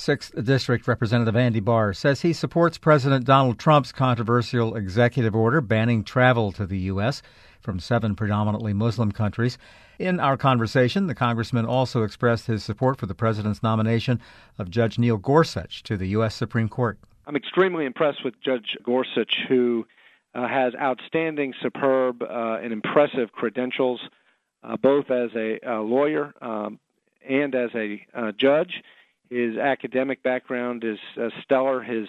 6th District Representative Andy Barr says he supports President Donald Trump's controversial executive order banning travel to the U.S. from 7 predominantly Muslim countries. In our conversation, the congressman also expressed his support for the president's nomination of Judge Neil Gorsuch to the U.S. Supreme Court. I'm extremely impressed with Judge Gorsuch, who has outstanding, superb, and impressive credentials, both as a lawyer and as a judge. His academic background is stellar. His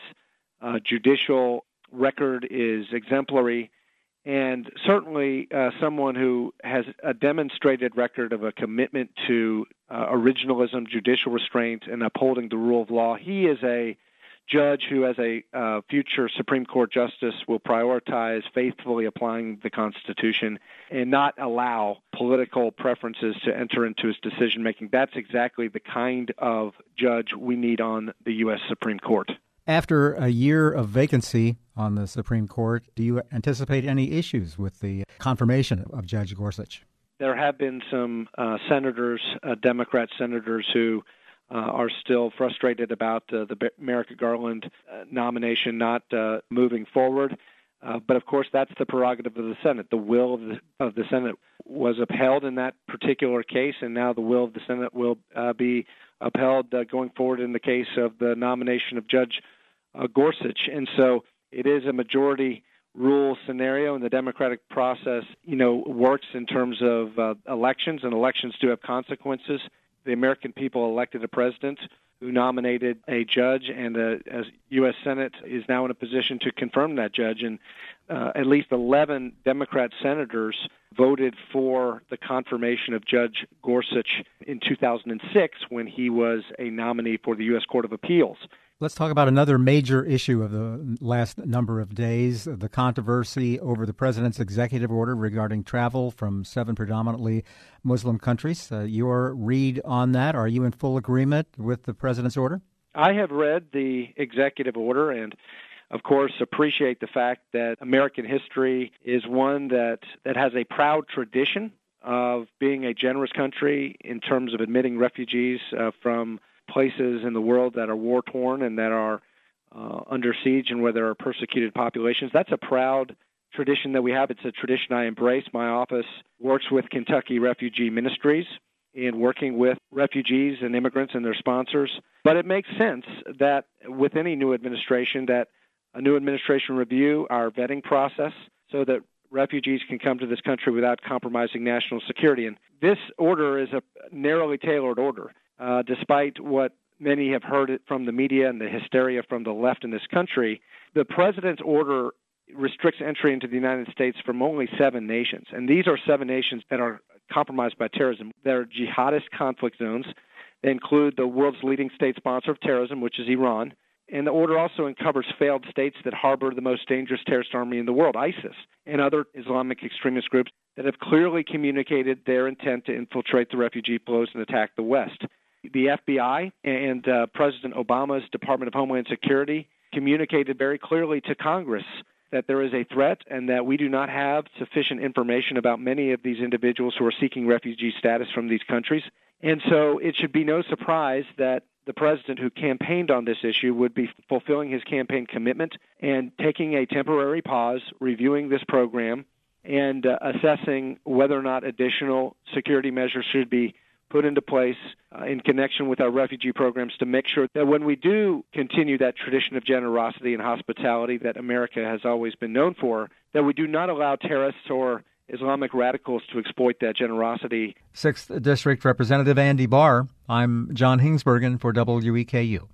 judicial record is exemplary, and certainly someone who has a demonstrated record of a commitment to originalism, judicial restraint, and upholding the rule of law. He is a judge who, as a future Supreme Court justice, will prioritize faithfully applying the Constitution and not allow political preferences to enter into his decision-making. That's exactly the kind of judge we need on the U.S. Supreme Court. After a year of vacancy on the Supreme Court, do you anticipate any issues with the confirmation of Judge Gorsuch? There have been some senators, Democrat senators, who are still frustrated about the Merrick Garland nomination not moving forward. But, of course, that's the prerogative of the Senate. The will of the Senate was upheld in that particular case, and now the will of the Senate will be upheld going forward in the case of the nomination of Judge Gorsuch. And so it is a majority rule scenario, and the democratic process, works in terms of elections, and elections do have consequences. The American people elected a president who nominated a judge, and the U.S. Senate is now in a position to confirm that judge. And at least 11 Democrat senators voted for the confirmation of Judge Gorsuch in 2006 when he was a nominee for the U.S. Court of Appeals. Let's talk about another major issue of the last number of days, the controversy over the president's executive order regarding travel from 7 predominantly Muslim countries. Your read on that, are you in full agreement with the president's order? I have read the executive order and, of course, appreciate the fact that American history is one that has a proud tradition of being a generous country in terms of admitting refugees from places in the world that are war-torn and that are under siege and where there are persecuted populations. That's a proud tradition that we have. It's a tradition I embrace. My office works with Kentucky Refugee Ministries in working with refugees and immigrants and their sponsors. But it makes sense that with any new administration, that a new administration review our vetting process so that refugees can come to this country without compromising national security. And this order is a narrowly tailored order. Despite what many have heard it from the media and the hysteria from the left in this country, the president's order restricts entry into the United States from only 7 nations. And these are 7 nations that are compromised by terrorism. They're jihadist conflict zones. They include the world's leading state sponsor of terrorism, which is Iran. And the order also uncovers failed states that harbor the most dangerous terrorist army in the world, ISIS, and other Islamic extremist groups that have clearly communicated their intent to infiltrate the refugee flows and attack the West. The FBI and President Obama's Department of Homeland Security communicated very clearly to Congress that there is a threat and that we do not have sufficient information about many of these individuals who are seeking refugee status from these countries. And so it should be no surprise that the president who campaigned on this issue would be fulfilling his campaign commitment and taking a temporary pause, reviewing this program, and assessing whether or not additional security measures should be put into place in connection with our refugee programs to make sure that when we do continue that tradition of generosity and hospitality that America has always been known for, that we do not allow terrorists or Islamic radicals to exploit that generosity. 6th District Representative Andy Barr. I'm John Hingsbergen for WEKU.